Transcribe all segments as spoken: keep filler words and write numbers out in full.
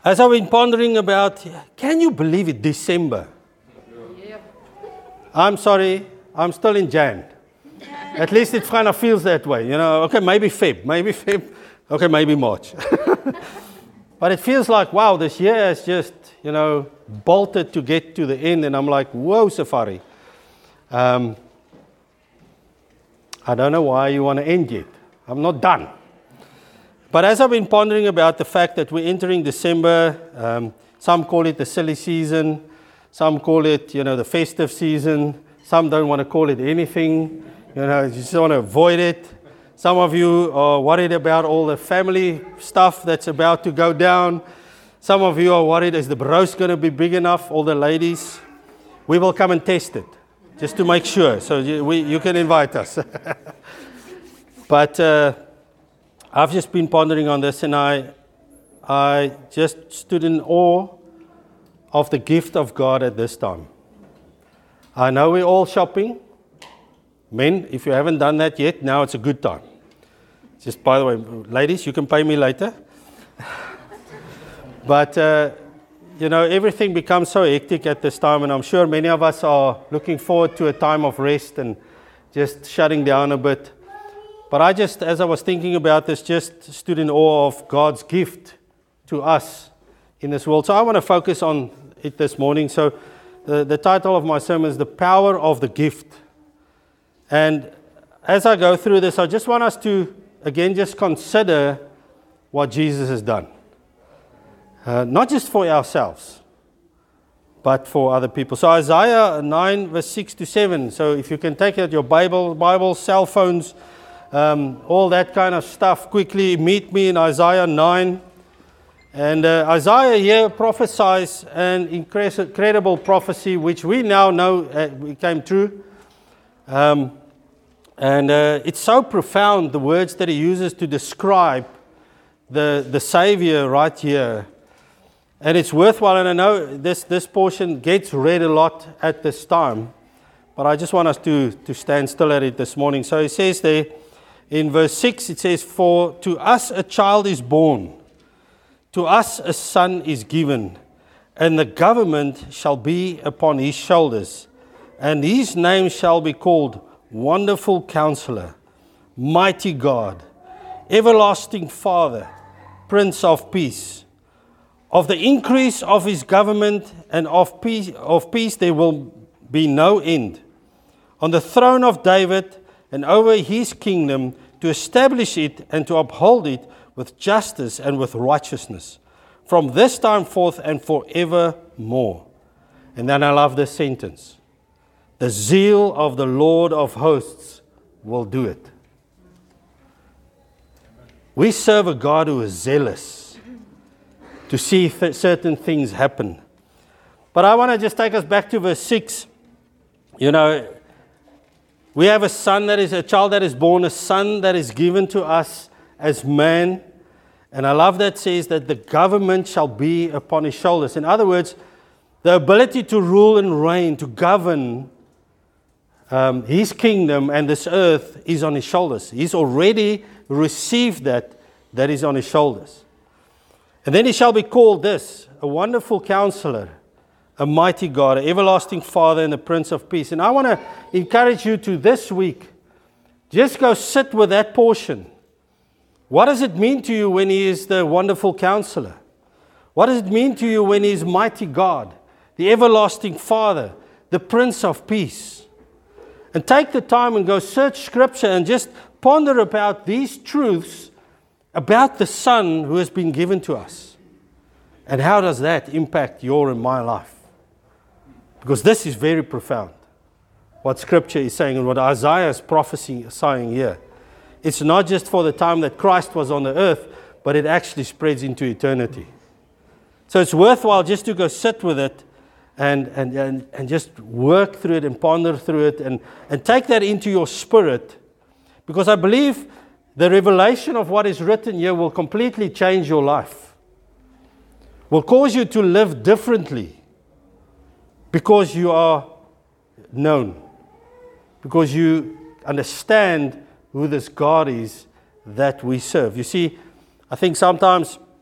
As I've been pondering about, can you believe it, December? Yep. I'm sorry, I'm still in Jan. At least it kind of feels that way, you know. Okay, maybe Feb, maybe Feb, okay, maybe March. But it feels like, wow, this year has just, you know, bolted to get to the end, and I'm like, whoa, Safari. Um, I don't know why you want to end yet. I'm not done. But as I've been pondering about the fact that we're entering December, um, some call it the silly season, some call it, you know, the festive season, some don't want to call it anything, you know, you just want to avoid it. Some of you are worried about all the family stuff that's about to go down. Some of you are worried, is the roast going to be big enough, all the ladies? We will come and test it, just to make sure, so you, we, you can invite us. But uh, I've just been pondering on this, and I, I just stood in awe of the gift of God at this time. I know we're all shopping. Men, if you haven't done that yet, now it's a good time. Just by the way, ladies, you can pay me later. But, uh, you know, everything becomes so hectic at this time, and I'm sure many of us are looking forward to a time of rest and just shutting down a bit. But I just, as I was thinking about this, just stood in awe of God's gift to us in this world. So I want to focus on it this morning. So the, the title of my sermon is The Power of the Gift. And as I go through this, I just want us to, again, just consider what Jesus has done. Uh, not just for ourselves, but for other people. So Isaiah nine, verse six to seven. So if you can take out your Bible, Bible, cell phones, Um, all that kind of stuff, quickly meet me in Isaiah nine. And uh, Isaiah here prophesies an incredible prophecy, which we now know uh, came true. Um, and uh, it's so profound, the words that he uses to describe the, the Savior right here. And it's worthwhile, and I know this, this portion gets read a lot at this time, but I just want us to, to stand still at it this morning. So he says there, in verse six, it says, "For to us a child is born, to us a son is given, and the government shall be upon his shoulders, and his name shall be called Wonderful Counselor, Mighty God, Everlasting Father, Prince of Peace. Of the increase of his government and of peace, of peace there will be no end. On the throne of David and over his kingdom, to establish it and to uphold it with justice and with righteousness, from this time forth and forevermore." And then I love this sentence. "The zeal of the Lord of hosts will do it." We serve a God who is zealous to see th- certain things happen. But I want to just take us back to verse six. You know, we have a son that is a child that is born, a son that is given to us as man. And I love that it says that the government shall be upon his shoulders. In other words, the ability to rule and reign, to govern um, his kingdom and this earth is on his shoulders. He's already received that, that is on his shoulders. And then he shall be called this, a Wonderful Counselor, a Mighty God, an Everlasting Father, and the Prince of Peace. And I want to encourage you to this week, just go sit with that portion. What does it mean to you when he is the Wonderful Counselor? What does it mean to you when he is Mighty God, the Everlasting Father, the Prince of Peace? And take the time and go search Scripture and just ponder about these truths about the Son who has been given to us. And how does that impact your and my life? Because this is very profound, what Scripture is saying and what Isaiah is prophesying here. It's not just for the time that Christ was on the earth, but it actually spreads into eternity. So it's worthwhile just to go sit with it and, and, and, and just work through it and ponder through it and, and take that into your spirit. Because I believe the revelation of what is written here will completely change your life. Will cause you to live differently. Because you are known. Because you understand who this God is that we serve. You see, I think sometimes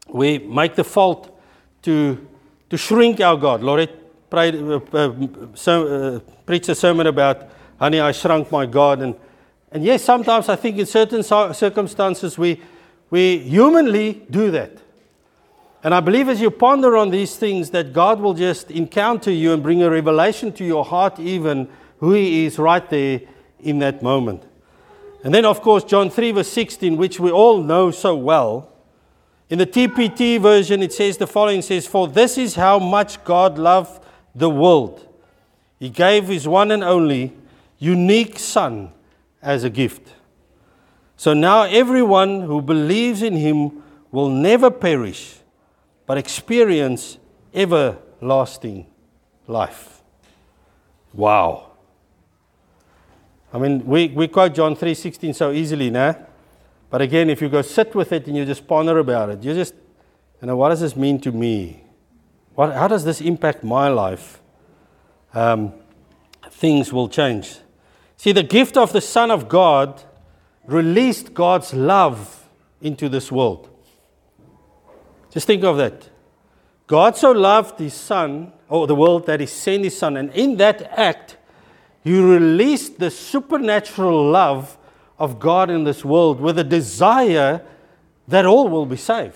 we make the fault to, to shrink our God. Laurie prayed, uh, uh, so, uh, preached a sermon about, honey, I shrunk my God. And, and yes, sometimes I think in certain circumstances we, we humanly do that. And I believe as you ponder on these things that God will just encounter you and bring a revelation to your heart even who He is right there in that moment. And then of course John three verse sixteen, which we all know so well. In the T P T version it says the following, it says, "For this is how much God loved the world. He gave His one and only unique Son as a gift. So now everyone who believes in Him will never perish, but experience everlasting life." Wow. I mean, we, we quote John three sixteen so easily, nah? But again, if you go sit with it and you just ponder about it, you just, you know, what does this mean to me? What, how does this impact my life? Um, things will change. See, the gift of the Son of God released God's love into this world. Just think of that. God so loved His Son, or the world, that He sent His Son. And in that act, He released the supernatural love of God in this world with a desire that all will be saved.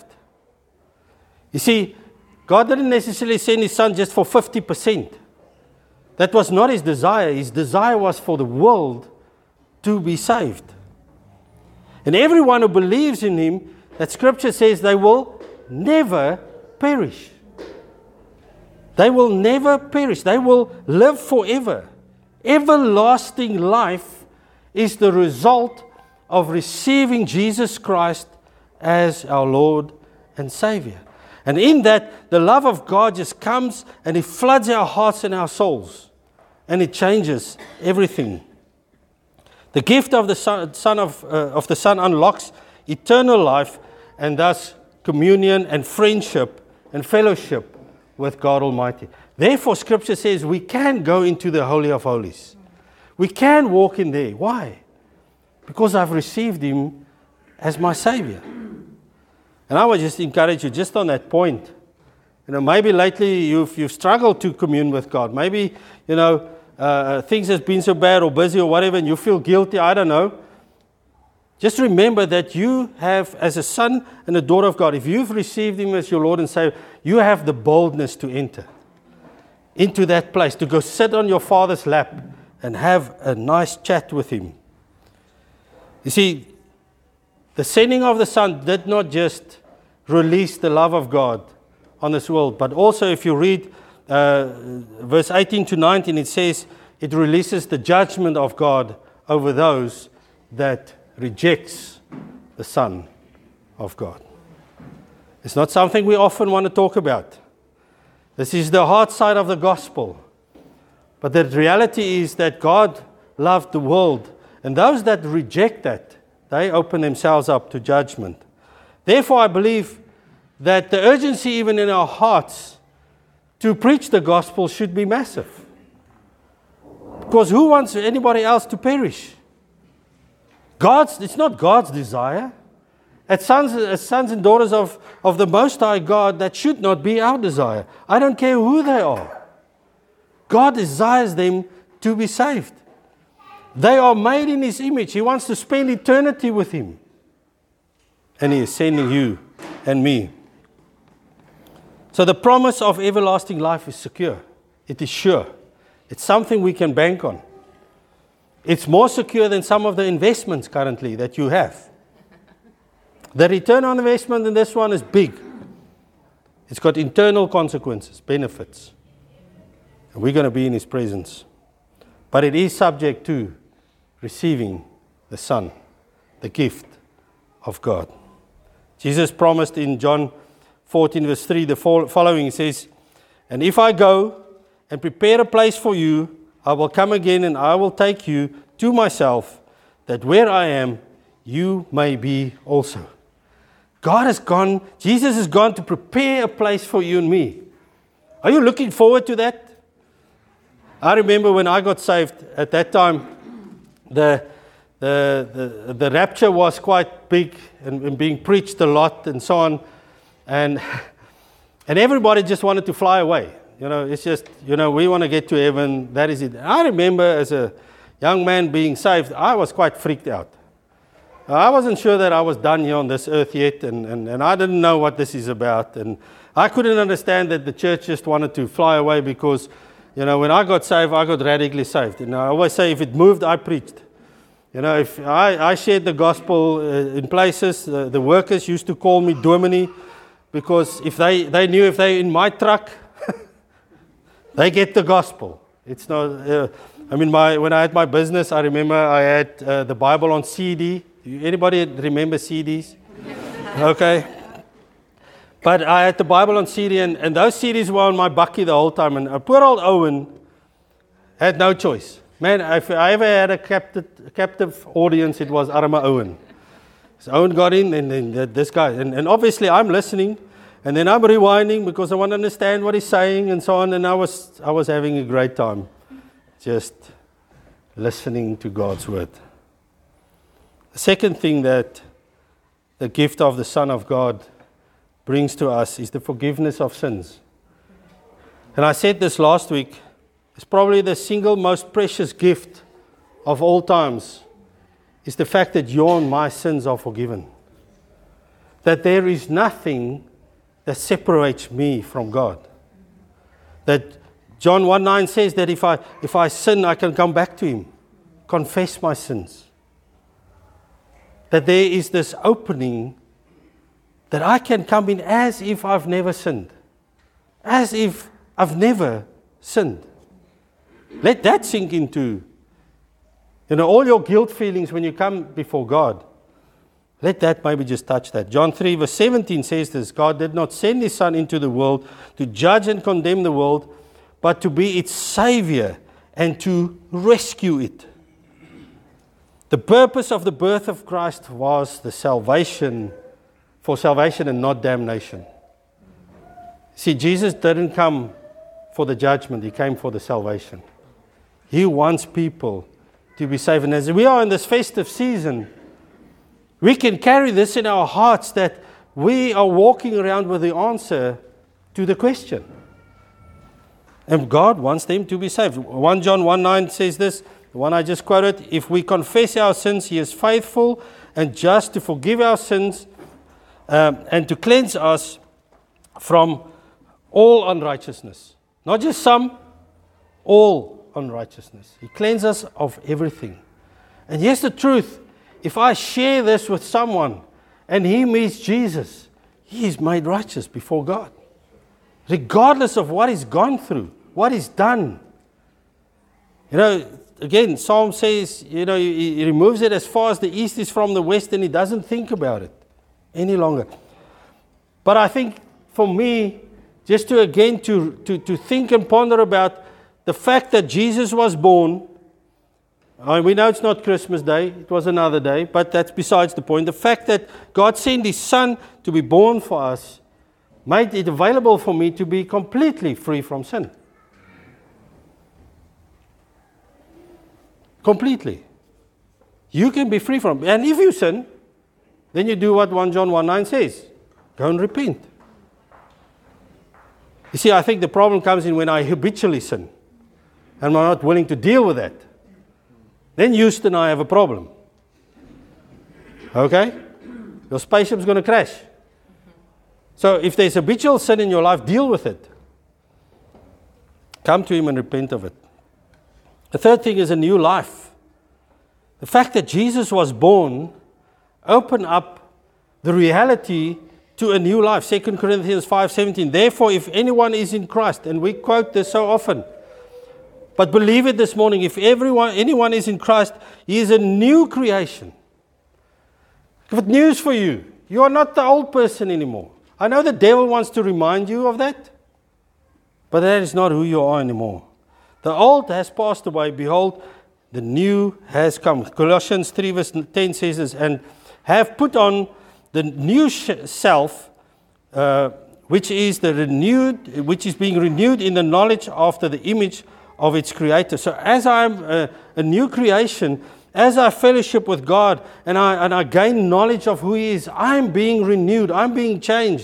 You see, God didn't necessarily send His Son just for fifty percent. That was not His desire. His desire was for the world to be saved. And everyone who believes in Him, that Scripture says they will never perish. They will never perish. They will live forever. Everlasting life is the result of receiving Jesus Christ as our Lord and Savior. And in that, the love of God just comes and He floods our hearts and our souls. And it changes everything. The gift of the Son, son of, uh, of the Son unlocks eternal life and thus communion and friendship and fellowship with God Almighty. Therefore, Scripture says we can go into the Holy of Holies. We can walk in there. Why? Because I've received Him as my Savior. And I would just encourage you just on that point. You know, maybe lately you've, you've struggled to commune with God. Maybe, you know, uh, things have been so bad or busy or whatever and you feel guilty. I don't know. Just remember that you have, as a son and a daughter of God, if you've received Him as your Lord and Savior, you have the boldness to enter into that place, to go sit on your Father's lap and have a nice chat with Him. You see, the sending of the Son did not just release the love of God on this world, but also if you read uh, verse eighteen to nineteen, it says it releases the judgment of God over those that rejects the Son of God. It's not something we often want to talk about. This is the hard side of the gospel. But the reality is that God loved the world, and those that reject that, they open themselves up to judgment. Therefore, I believe that the urgency even in our hearts to preach the gospel should be massive. Because who wants anybody else to perish? God's, it's not God's desire. As sons, as sons and daughters of, of the Most High God, that should not be our desire. I don't care who they are. God desires them to be saved. They are made in His image. He wants to spend eternity with Him. And He is sending you and me. So the promise of everlasting life is secure. It is sure. It's something we can bank on. It's more secure than some of the investments currently that you have. The return on investment in this one is big. It's got internal consequences, benefits. And we're going to be in His presence. But it is subject to receiving the Son, the gift of God. Jesus promised in John fourteen verse three the following. He says, "And if I go and prepare a place for you, I will come again and I will take you to myself, that where I am, you may be also." God has gone, Jesus has gone to prepare a place for you and me. Are you looking forward to that? I remember when I got saved, at that time, the the the, the rapture was quite big and, and being preached a lot and so on. And, and everybody just wanted to fly away. You know, it's just, you know, we want to get to heaven. That is it. I remember as a young man being saved, I was quite freaked out. I wasn't sure that I was done here on this earth yet, and, and, and I didn't know what this is about. And I couldn't understand that the church just wanted to fly away because, you know, when I got saved, I got radically saved. And I always say, if it moved, I preached. You know, if I, I shared the gospel uh, in places, uh, the workers used to call me Domini, because if they, they knew if they're in my truck, they get the gospel. It's not, uh, I mean, my, when I had my business, I remember I had uh, the Bible on C D. Anybody remember C Ds? Okay. But I had the Bible on C D, and, and those C Ds were on my bucky the whole time. And uh, poor old Owen had no choice. Man, if I ever had a captive, captive audience, it was Arma Owen. So Owen got in, and then this guy. And, and obviously, I'm listening, and then I'm rewinding because I want to understand what he's saying and so on. And I was, I was having a great time just listening to God's word. The second thing that the gift of the Son of God brings to us is the forgiveness of sins. And I said this last week, it's probably the single most precious gift of all times is the fact that your and my sins are forgiven. That there is nothing that separates me from God. That John one nine says that if I, if I sin, I can come back to Him, confess my sins. That there is this opening that I can come in as if I've never sinned. As if I've never sinned. Let that sink into, you know, all your guilt feelings when you come before God. Let that maybe just touch that. John three verse seventeen says this, God did not send His Son into the world to judge and condemn the world, but to be its Savior and to rescue it. The purpose of the birth of Christ was the salvation, for salvation and not damnation. See, Jesus didn't come for the judgment, He came for the salvation. He wants people to be saved. And as we are in this festive season, we can carry this in our hearts that we are walking around with the answer to the question. And God wants them to be saved. First John one nine says this, the one I just quoted, if we confess our sins, He is faithful and just to forgive our sins um, and to cleanse us from all unrighteousness. Not just some, all unrighteousness. He cleanses us of everything. And here's the truth. If I share this with someone and he meets Jesus, he is made righteous before God. Regardless of what he's gone through, what he's done. You know, again, Psalm says, you know, he removes it as far as the east is from the west, and he doesn't think about it any longer. But I think for me, just to again to, to, to think and ponder about the fact that Jesus was born. I mean, we know it's not Christmas Day, it was another day, but that's besides the point. The fact that God sent His Son to be born for us made it available for me to be completely free from sin. Completely. You can be free from it. And if you sin, then you do what First John one nine says. Go and repent. You see, I think the problem comes in when I habitually sin. And I'm not willing to deal with that. Then Houston and I have a problem. Okay? Your spaceship's going to crash. So if there's habitual sin in your life, deal with it. Come to Him and repent of it. The third thing is a new life. The fact that Jesus was born opened up the reality to a new life. Second Corinthians five seventeen. Therefore, if anyone is in Christ, and we quote this so often, but believe it this morning, if everyone, anyone is in Christ, he is a new creation. Good news for you. You are not the old person anymore. I know the devil wants to remind you of that, but that is not who you are anymore. The old has passed away. Behold, the new has come. Colossians three verse ten says this, and have put on the new self, uh, which is the renewed, which is being renewed in the knowledge after the image of its creator. So as I'm a, a new creation, as I fellowship with God and I, and I gain knowledge of who He is, I'm being renewed, I'm being changed.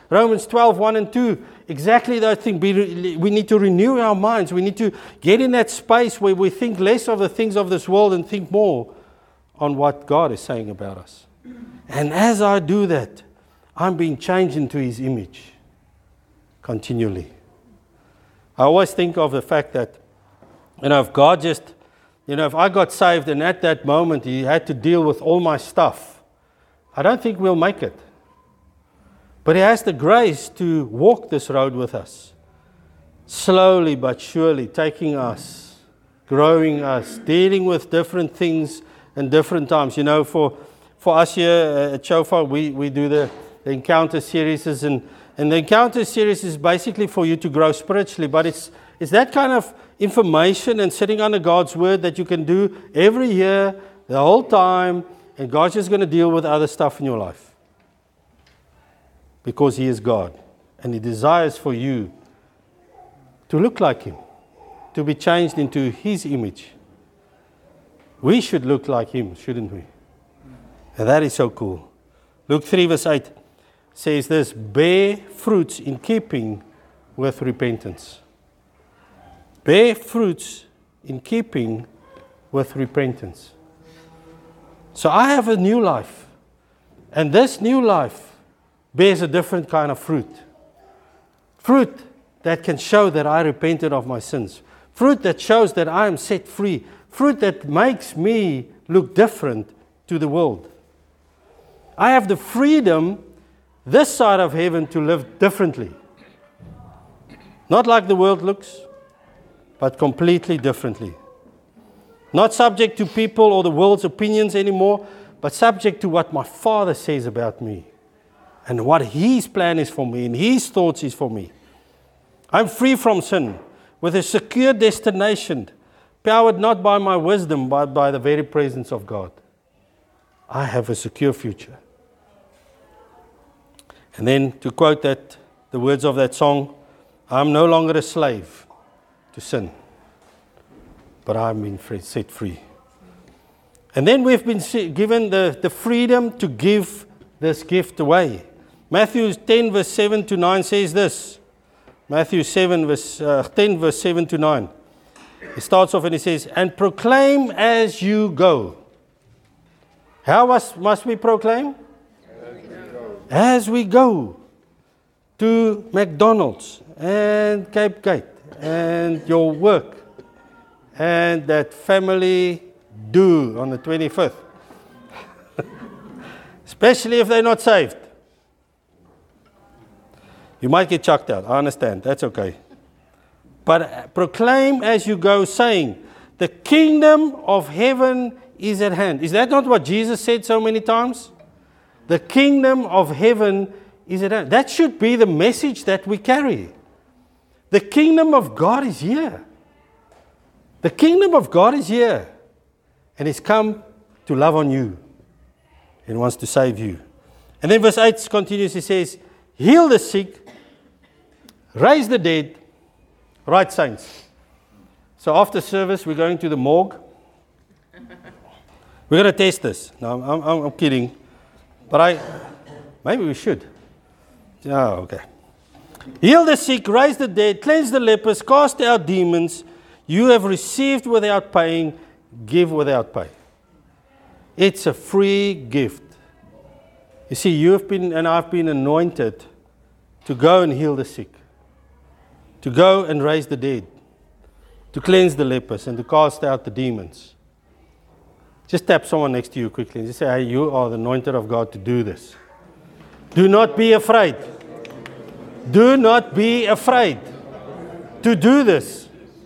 Romans twelve, one and two. Exactly that thing. We need to renew our minds. We need to get in that space where we think less of the things of this world and think more on what God is saying about us. And as I do that, I'm being changed into His image continually. I always think of the fact that, you know, if God just, you know, if I got saved and at that moment He had to deal with all my stuff, I don't think we'll make it. But He has the grace to walk this road with us, slowly but surely, taking us, growing us, dealing with different things and different times. You know, for for us here at Shofar, we, we do the, the Encounter series, and, and the Encounter series is basically for you to grow spiritually, but it's, it's that kind of information and sitting under God's Word that you can do every year, the whole time, and God's just going to deal with other stuff in your life. Because He is God, and He desires for you to look like Him, to be changed into His image. We should look like Him, shouldn't we? And that is so cool. Luke three verse eight says this, bear fruits in keeping with repentance. Bear fruits in keeping with repentance. So I have a new life, and this new life bears a different kind of fruit. Fruit that can show that I repented of my sins. Fruit that shows that I am set free. Fruit that makes me look different to the world. I have the freedom this side of heaven to live differently. Not like the world looks, but completely differently. Not subject to people or the world's opinions anymore, but subject to what my Father says about me. And what His plan is for me, and His thoughts is for me. I'm free from sin, with a secure destination, powered not by my wisdom, but by the very presence of God. I have a secure future. And then to quote that, the words of that song, I'm no longer a slave to sin, but I'm been set free. And then we've been given the, the freedom to give this gift away. Matthew ten verse seven to nine says this. Matthew seven verse uh, ten verse seven to nine. It starts off and it says, and proclaim as you go. How must, must we proclaim? As we go. As we go to McDonald's and Cape Gate and your work and that family do on the twenty-fifth. Especially if they're not saved. You might get chucked out. I understand. That's okay. But proclaim as you go, saying, the kingdom of heaven is at hand. Is that not what Jesus said so many times? The kingdom of heaven is at hand. That should be the message that we carry. The kingdom of God is here. The kingdom of God is here. And He's come to love on you. And wants to save you. And then verse eight continues. He says, heal the sick, raise the dead. Right, saints. So after service, we're going to the morgue. We're going to test this. No, I'm, I'm, I'm kidding. But I, maybe we should. Oh, okay. Heal the sick, raise the dead, cleanse the lepers, cast out demons. You have received without paying, give without pay. It's a free gift. You see, you have been and I've been anointed to go and heal the sick, to go and raise the dead, to cleanse the lepers, and to cast out the demons. Just tap someone next to you quickly and just say, hey, you are the anointed of God to do this. Do not be afraid. Do not be afraid to do this.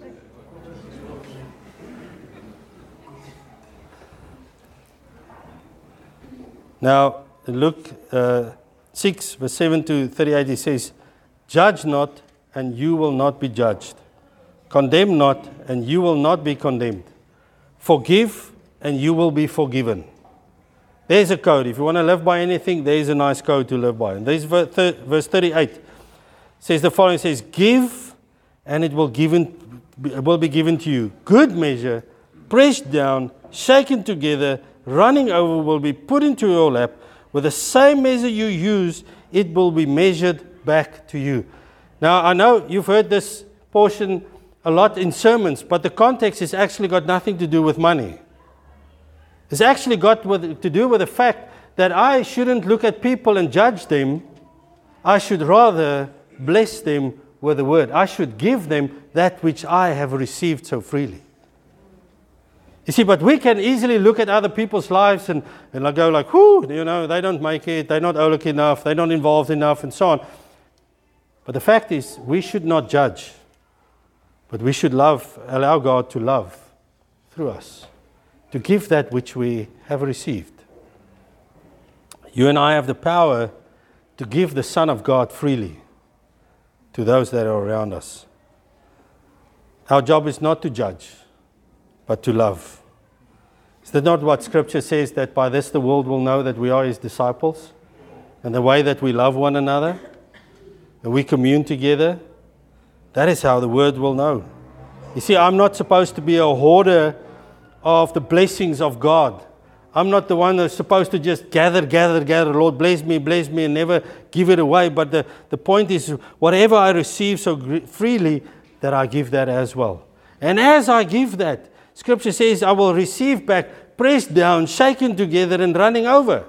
Now, in Luke uh, six, verse seven to thirty-eight, he says, judge not, and you will not be judged. Condemn not, and you will not be condemned. Forgive, and you will be forgiven. There's a code. If you want to live by anything, there's a nice code to live by. And there's verse thirty-eight. Says the following, says, give, and it will, given, will be given to you. Good measure, pressed down, shaken together, running over will be put into your lap. With the same measure you use, it will be measured back to you. Now, I know you've heard this portion a lot in sermons, but the context has actually got nothing to do with money. It's actually got with, to do with the fact that I shouldn't look at people and judge them. I should rather bless them with the word. I should give them that which I have received so freely. You see, but we can easily look at other people's lives and, and like go like, whoo, you know, they don't make it, they're not Olik enough, they're not involved enough, and so on. But the fact is, we should not judge, but we should love, allow God to love through us, to give that which we have received. You and I have the power to give the Son of God freely to those that are around us. Our job is not to judge, but to love. Is that not what Scripture says, that by this the world will know that we are His disciples? And the way that we love one another, and we commune together, that is how the world will know. You see, I'm not supposed to be a hoarder of the blessings of God. I'm not the one that's supposed to just gather, gather, gather. Lord, bless me, bless me, and never give it away. But the, the point is, whatever I receive so gr- freely, that I give that as well. And as I give that, Scripture says, I will receive back, pressed down, shaken together, and running over.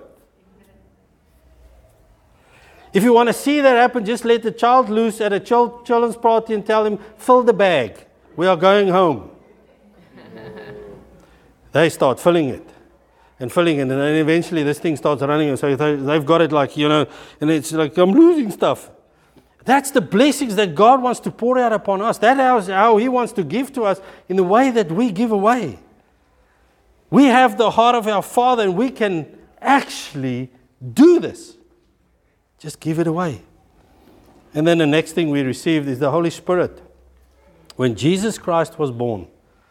If you want to see that happen, just let the child loose at a children's party and tell him, fill the bag. We are going home. They start filling it and filling it. And then eventually this thing starts running. And so they've got it like, you know, and it's like, I'm losing stuff. That's the blessings that God wants to pour out upon us. That's how He wants to give to us in the way that we give away. We have the heart of our Father, and we can actually do this. Just give it away. And then the next thing we received is the Holy Spirit. When Jesus Christ was born,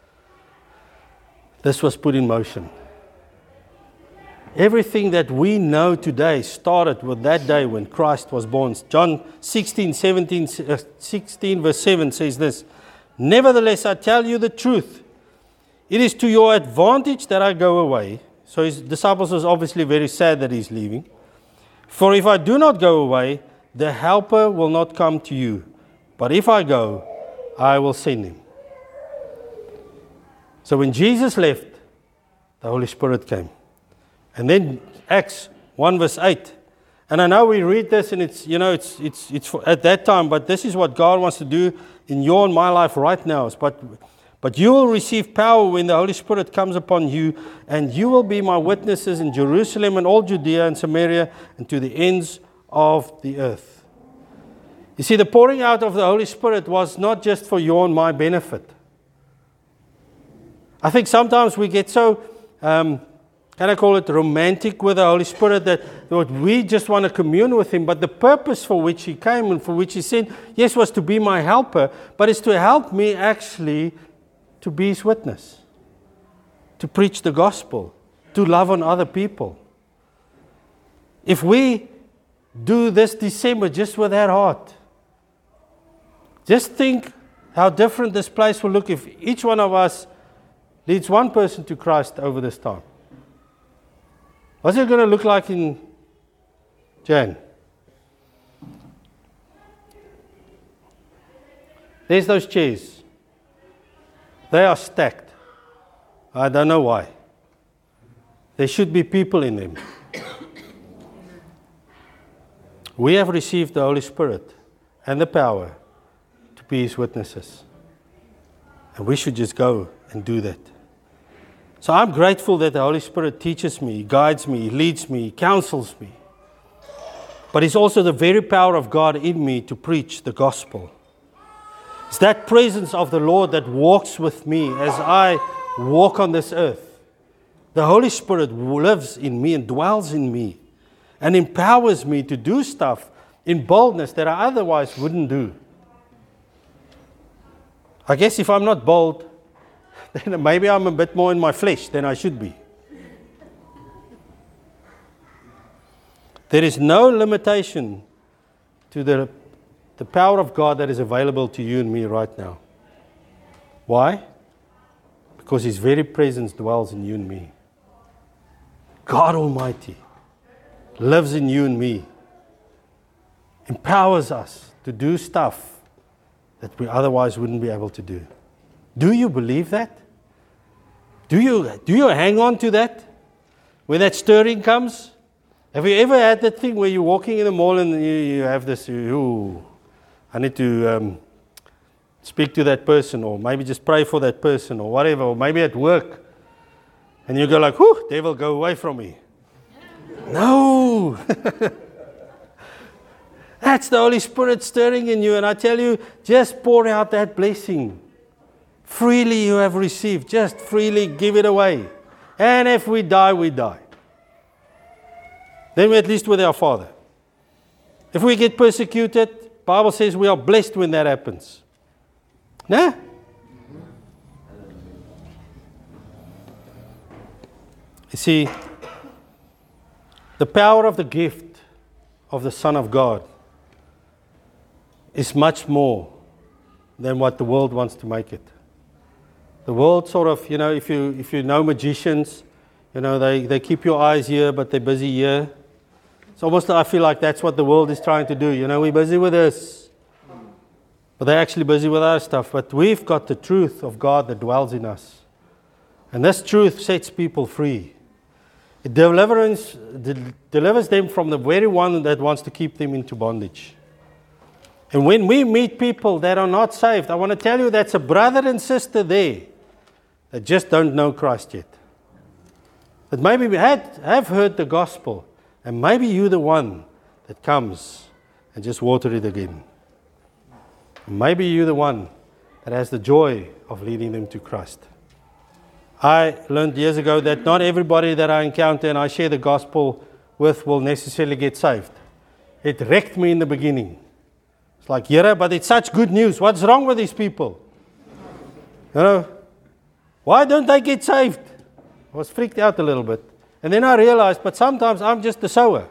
this was put in motion. Everything that we know today started with that day when Christ was born. John sixteen, seventeen, sixteen verse seven says this, nevertheless, I tell you the truth. It is to your advantage that I go away. So his disciples was obviously very sad that he's leaving. For if I do not go away, the helper will not come to you. But if I go, I will send him. So when Jesus left, the Holy Spirit came. And then Acts one verse eight. And I know we read this and it's, you know, it's it's it's for, at that time, but this is what God wants to do in your and my life right now. But, but you will receive power when the Holy Spirit comes upon you, and you will be my witnesses in Jerusalem and all Judea and Samaria and to the ends of the earth. You see, the pouring out of the Holy Spirit was not just for your and my benefit. I think sometimes we get so... Um, Can I call it romantic with the Holy Spirit, that we just want to commune with Him, but the purpose for which He came and for which He sent, yes, was to be my helper, but it's to help me actually to be His witness, to preach the gospel, to love on other people. If we do this December just with that heart, just think how different this place will look if each one of us leads one person to Christ over this time. What's it going to look like in Jan? There's those chairs. They are stacked. I don't know why. There should be people in them. We have received the Holy Spirit and the power to be His witnesses. And we should just go and do that. So I'm grateful that the Holy Spirit teaches me, guides me, leads me, counsels me. But it's also the very power of God in me to preach the gospel. It's that presence of the Lord that walks with me as I walk on this earth. The Holy Spirit lives in me and dwells in me and empowers me to do stuff in boldness that I otherwise wouldn't do. I guess if I'm not bold, then maybe I'm a bit more in my flesh than I should be. There is no limitation to the, the power of God that is available to you and me right now. Why? Because His very presence dwells in you and me. God Almighty lives in you and me, empowers us to do stuff that we otherwise wouldn't be able to do. Do you believe that? Do you, do you hang on to that? When that stirring comes? Have you ever had that thing where you're walking in the mall and you, you have this, ooh, I need to um, speak to that person, or maybe just pray for that person, or whatever, or maybe at work, and you go like, whew, devil, go away from me. No! That's the Holy Spirit stirring in you, and I tell you, just pour out that blessing. Freely you have received, just freely give it away. And if we die, we die. Then we're at least with our Father. If we get persecuted, the Bible says we are blessed when that happens. Nah? You see, the power of the gift of the Son of God is much more than what the world wants to make it. The world sort of, you know, if you if you know magicians, you know, they, they keep your eyes here, but they're busy here. It's almost, I feel like that's what the world is trying to do. You know, we're busy with this, but they're actually busy with other stuff. But we've got the truth of God that dwells in us. And this truth sets people free. It delivers, de- delivers them from the very one that wants to keep them into bondage. And when we meet people that are not saved, I want to tell you that's a brother and sister there that just don't know Christ yet. That maybe we had, have heard the gospel, and maybe you're the one that comes and just water it again. And maybe you're the one that has the joy of leading them to Christ. I learned years ago that not everybody that I encounter and I share the gospel with will necessarily get saved. It wrecked me in the beginning. It's like, yeah, but it's such good news. What's wrong with these people? You know, why don't they get saved? I was freaked out a little bit. And then I realized, but sometimes I'm just the sower.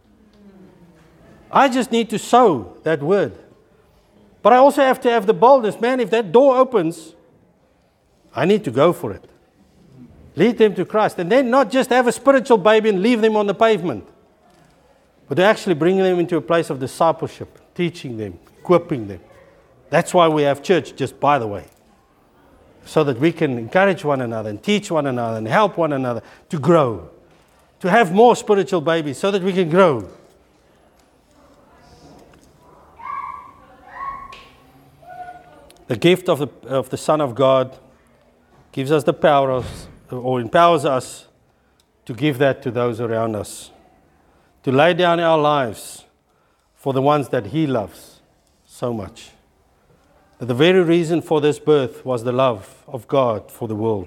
I just need to sow that word. But I also have to have the boldness. Man, if that door opens, I need to go for it. Lead them to Christ. And then not just have a spiritual baby and leave them on the pavement, but to actually bring them into a place of discipleship, teaching them, equipping them. That's why we have church, just by the way. So that we can encourage one another and teach one another and help one another to grow. To have more spiritual babies so that we can grow. The gift of the, of the Son of God gives us the power of, or empowers us to give that to those around us. To lay down our lives for the ones that He loves so much. That the very reason for this birth was the love of God for the world.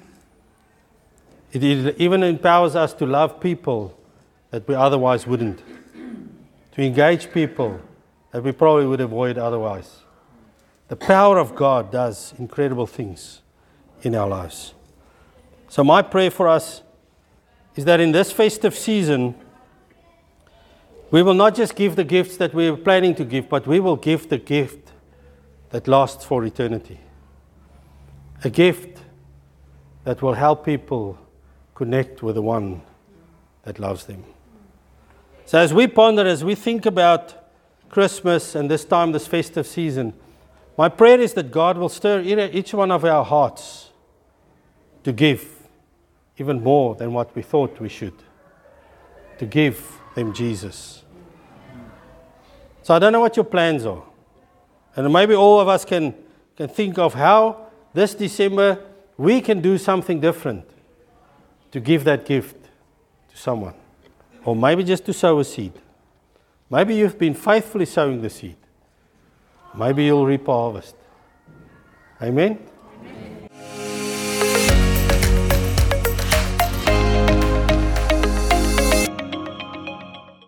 It even empowers us to love people that we otherwise wouldn't. To engage people that we probably would avoid otherwise. The power of God does incredible things in our lives. So my prayer for us is that in this festive season, we will not just give the gifts that we were planning to give, but we will give the gift that lasts for eternity. A gift that will help people connect with the one that loves them. So as we ponder, as we think about Christmas and this time, this festive season, my prayer is that God will stir each one of our hearts to give even more than what we thought we should. To give them Jesus. So I don't know what your plans are. And maybe all of us can, can think of how this December we can do something different to give that gift to someone. Or maybe just to sow a seed. Maybe you've been faithfully sowing the seed. Maybe you'll reap a harvest. Amen?